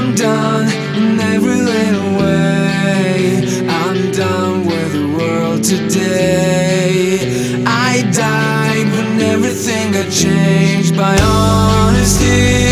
I'm done in every little way. I'm done with the world today. I died when everything got changed by honesty.